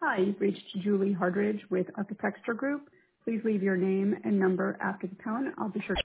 Hi, you've reached Julie Hardridge with Architecture Group. Please leave your name and number after the tone. I'll be sure